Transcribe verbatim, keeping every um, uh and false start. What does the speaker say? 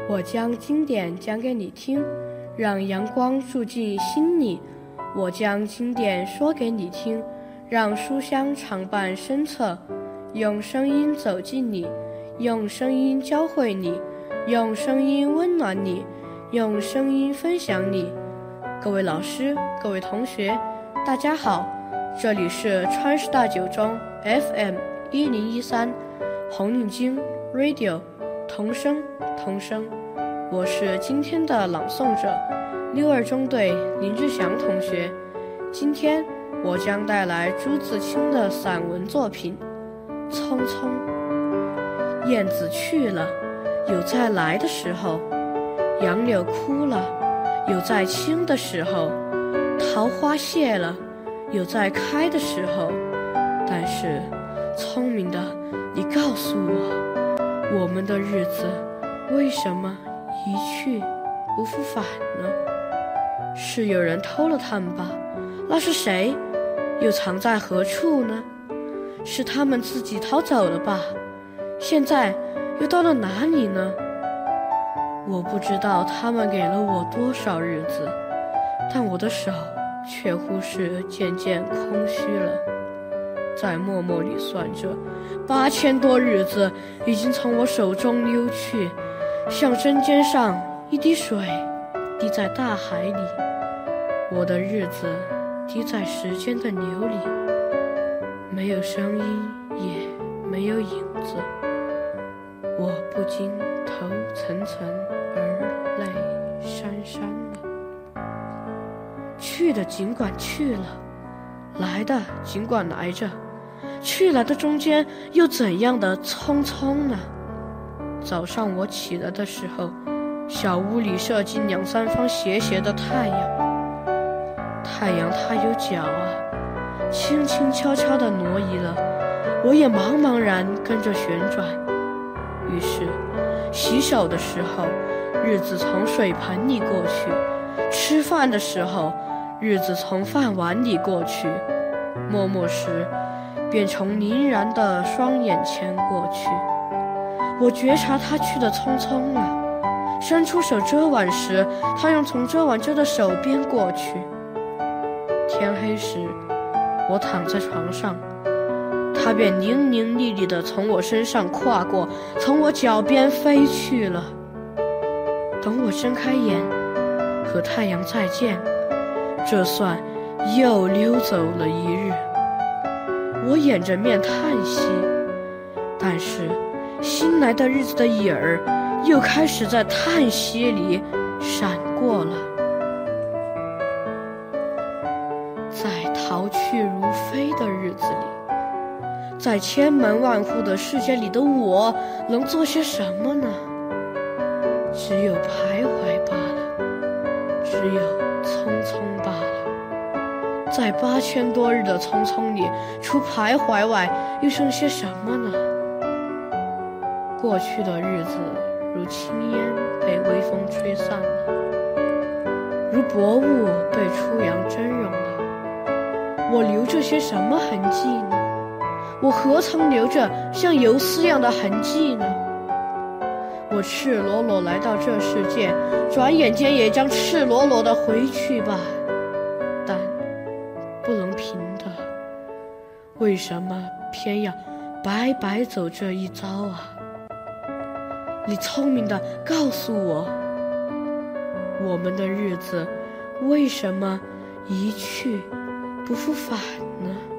我将经典讲给你听，让阳光住进心里。我将经典说给你听，让书香常伴身侧。用声音走进你，用声音教会你，用声音温暖你，用声音分享你。各位老师，各位同学，大家好，这里是川师大九中 F M 一零一三红领巾 Radio 童声童声，我是今天的朗诵者六二中队林志祥同学。今天我将带来朱自清的散文作品《匆匆》。燕子去了，有再来的时候；杨柳枯了，有再青的时候；桃花谢了，有再开的时候。但是，聪明的你告诉我，我们的日子为什么一去不复返呢？是有人偷了它们吧？那是谁？又藏在何处呢？是他们自己逃走了吧？现在又到了哪里呢？我不知道他们给了我多少日子，但我的手却乎是渐渐空虚了。在默默里算着，八千多日子已经从我手中溜去，像针尖上一滴水滴在大海里。我的日子滴在时间的流里，没有声音，也没有影子。我不禁头沉沉而泪潸潸了。去的尽管去了，来的尽管来着，去来的中间又怎样的匆匆呢？早上我起来的时候，小屋里射进两三方斜斜的太阳。太阳它有脚啊，轻轻悄悄地挪移了，我也茫茫然跟着旋转。于是洗手的时候，日子从水盆里过去；吃饭的时候，日子从饭碗里过去；默默时，便从凝然的双眼前过去。我觉察他去得匆匆了，伸出手遮挽时，他又从遮挽着的手边过去。天黑时，我躺在床上，他便伶伶俐俐地从我身上跨过，从我脚边飞去了。等我睁开眼，和太阳再见，这算又溜走了一日。我掩着面叹息，但是新来的日子的影儿又开始在叹息里闪过了。在逃去如飞的日子里，在千门万户的世界里的我能做些什么呢？只有徘徊罢了，只有匆匆罢了。在八千多日的匆匆里，除徘徊外，又剩些什么呢？过去的日子如轻烟被微风吹散了，如薄雾被初阳蒸融了。我留着些什么痕迹呢？我何曾留着像游丝样的痕迹呢？我赤裸裸来到这世界，转眼间也将赤裸裸地回去吧。但不能平的，为什么偏要白白走这一遭啊？你聪明地告诉我，我们的日子为什么一去不复返呢？